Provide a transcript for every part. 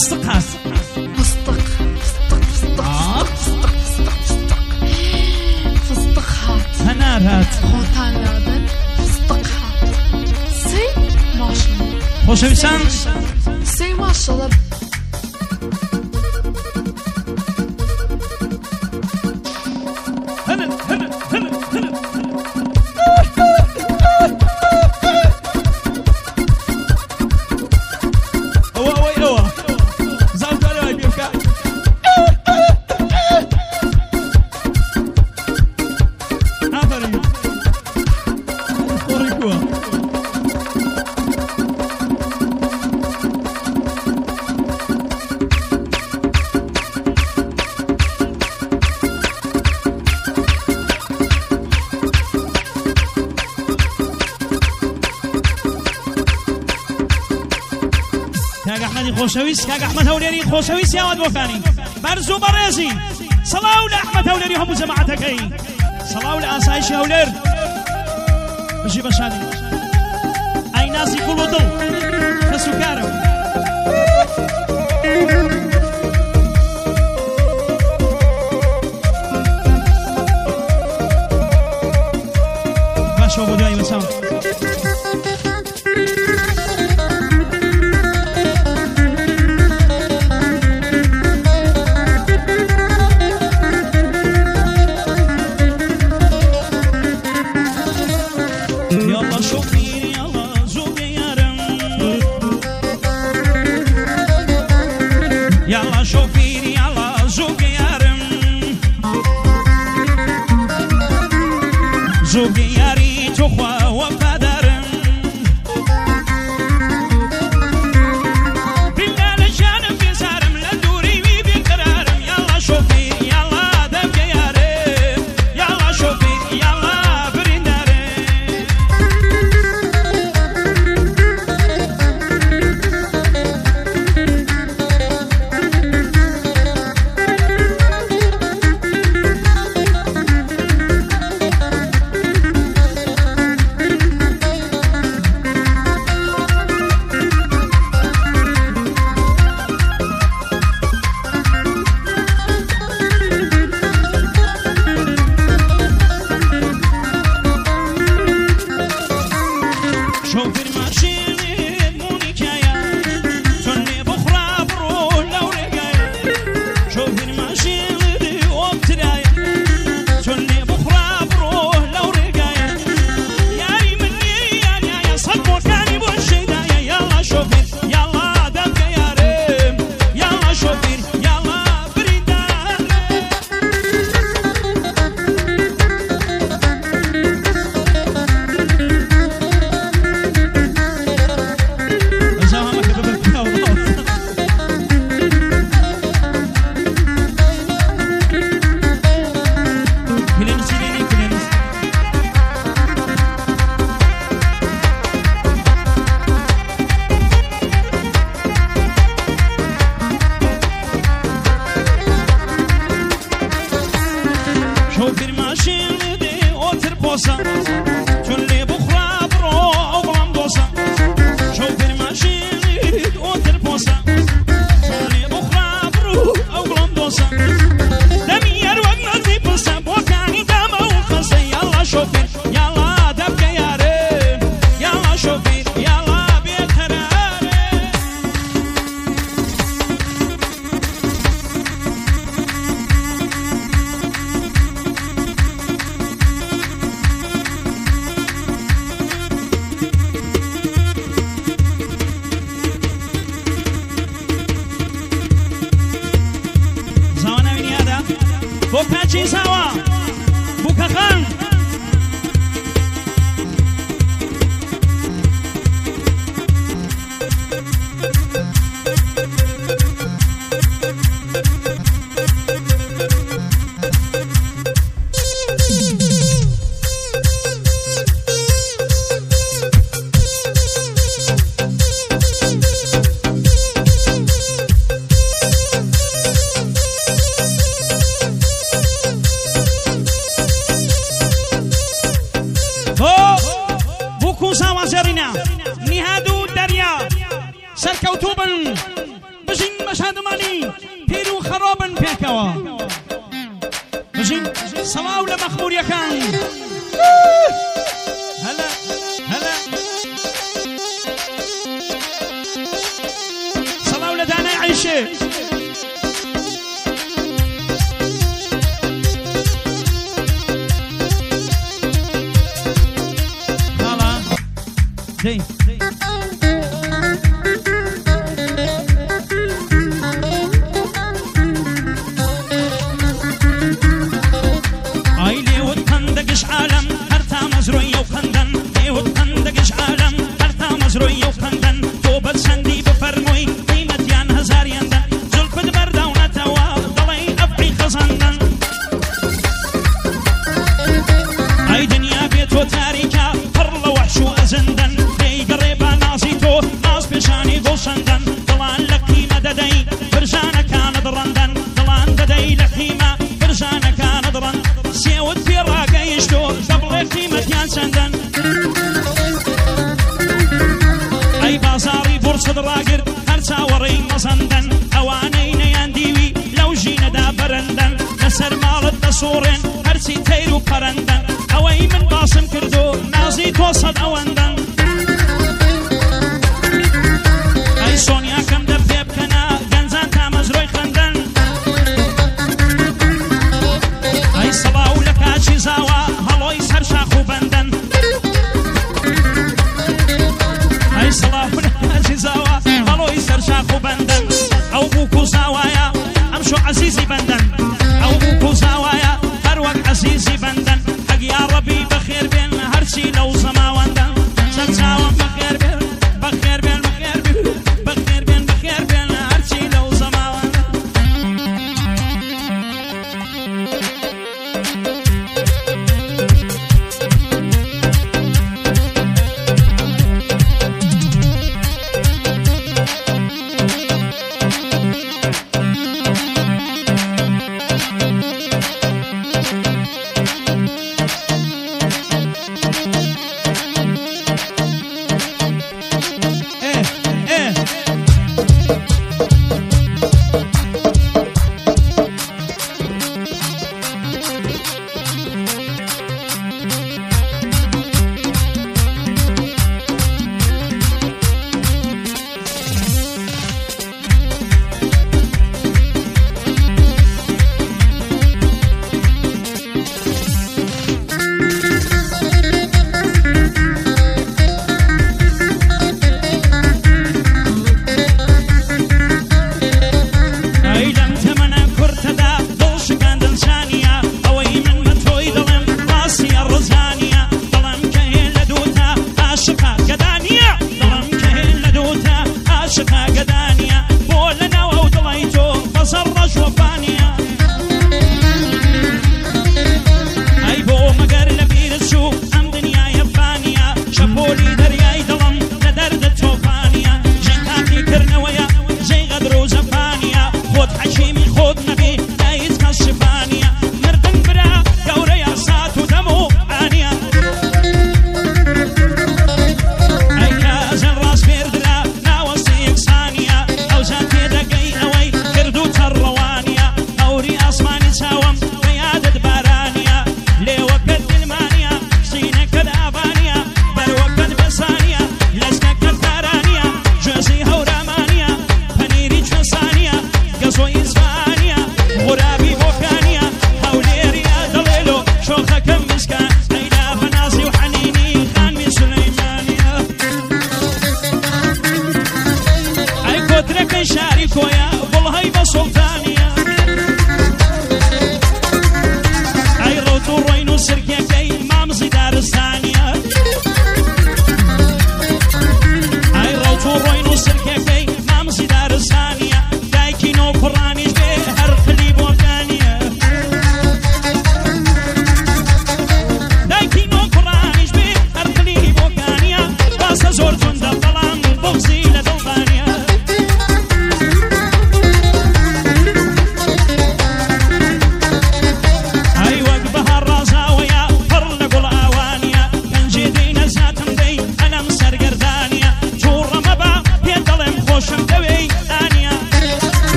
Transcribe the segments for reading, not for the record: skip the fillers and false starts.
فستق هات فستق هات هنار هات خوتان لادن فستق هات سي ماشالله خۆشەویستان سي ماشالله خۆشەویست کاک ئەحمەد هەولێری خۆشەویست یاوات بۆکانی بەرز و بەڕێزی سەڵاو لە ئەحمەد هەولێری هەموو جەماعەتەکەی سەڵاو لە ئاسایشی هەولێر بژی بە شادی ئای نازی گوڵ و دڵ کەس و کارم باشەوە بۆ دوای بەسام سركوتوبا بجين شادمانی پیر و خرابن پێکەوە بژین سەڵاو لە مەخموریەکان هەلا هەلا سەڵاو لە دانای عەیشێ هەڵا دەی عالم هرتا مزروي وخندن ليوت خندقش عالم هرتا مزروي وخندن تو بسندي بفرموي قيمة يان هزار يندن زلف دبردا ونتوا ضلي أبعي خزندن هاي دنيا بيتو تاريكا فرلا وحشو أزندن لي قريبا ناسيتو ناس بشاني غوشندن ضلان لقيمة ددي فرجانا كان درندن ضلان ددي لقيمة فرجانا كان درن سيود في راقا يشتو قبل قيمة يان سندن أي بازاري فرصة راقر هرسا وري مصندن أوانين يان ديوي لو جينا دا برندن نسر مالت نصورين هرسي تيرو برندن أوي من باسم كردو نازي توصد أوندن أي سونيا كم دبيب كنا جنزان تامزروي خندن أي صلاو لكاشي زاوا هلوي سرشاخو بندن أي صلاو لكاشي زاوا هلوي سرشاخو بندن أو بوكو زاوايا أمشو عزيزي بندن أو بوكو زاوايا هروك عزيزي بندن حق يا ربي بخير بين هرشي لو زماوندن سنساوان بخير بين بخير بين بخير بين بخير بين بخير بين هرشي لو زماوندن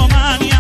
زۆمانی